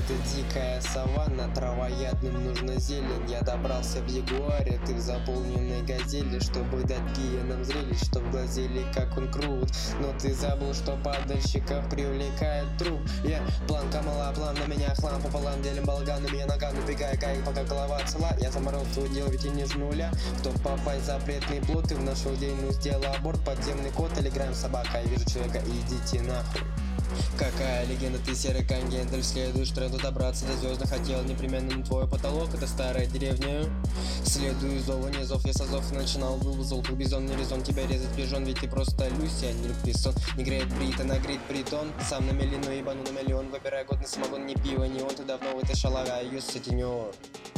Это дикая саванна, травоядным нужна зелень. Я добрался в ягуаре, ты в заполненной газели, чтобы дать гиенам зрелищ, чтоб глазели, как он крут. Но ты забыл, что падальщиков привлекает труп. Планка мала, план на меня хлам пополам, делим балаган, на меня ногам набегая, кайк, пока голова цела. Я заморал свое дело, ведь и не с нуля. Кто попасть запретный плод, ты в нашу дейну сделал аборт, подземный кот или грамм собака. Я вижу человека, идите нахуй. Какая легенда, ты серый континент, следуешь тренду добраться до звезд. Хотел непременно на твой потолок, это старая деревня. Следую зову, не зов, я со зов начинал, был зол, как бизон, не резон тебя резать пижон, ведь ты просто Люся, не Люк Бессон. Не греет брита, нагрит притон, сам на мели, но ебану на миллион. Выбирай год на самогон, не пиво, не он, ты давно в этой шалаве, а ее сутенер.